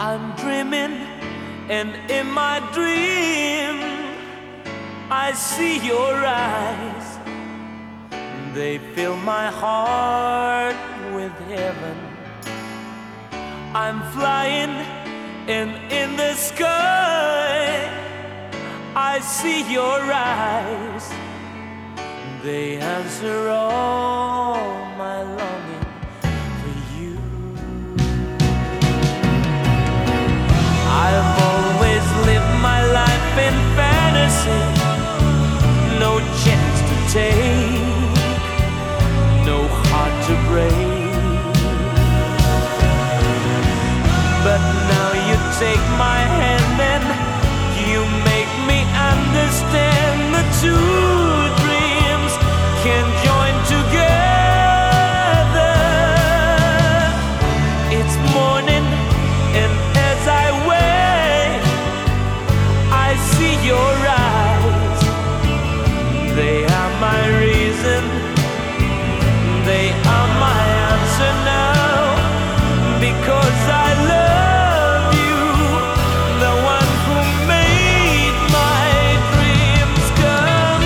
I'm dreaming, and in my dream I see your eyes. They fill my heart with heaven. I'm flying, and in the sky I see your eyes. They answer all my longing for you. I've always lived my life in fantasy, no chance to take, no heart to break. But now you take my hand and you make me understand the two dreams can join together. It's morning, and as I wake, I see your eyes. They are my reason, they are my answer now, because I love you, the one who made my dreams come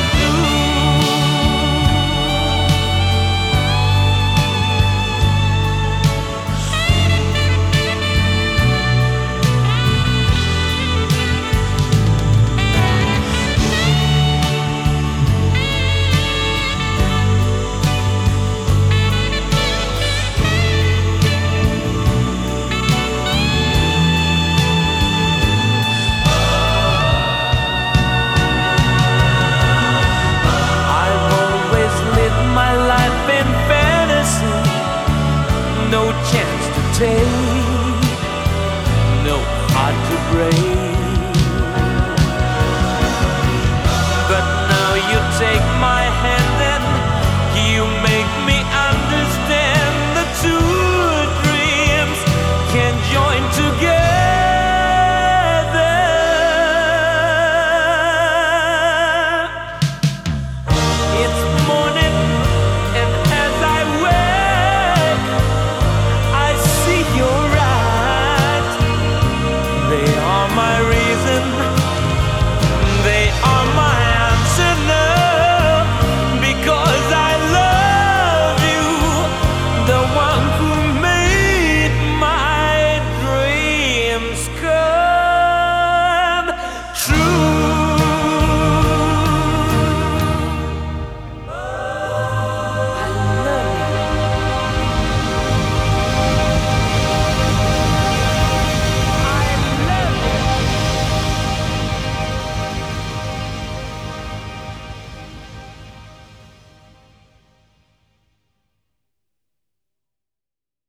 no chance to take, no heart to break. But now you take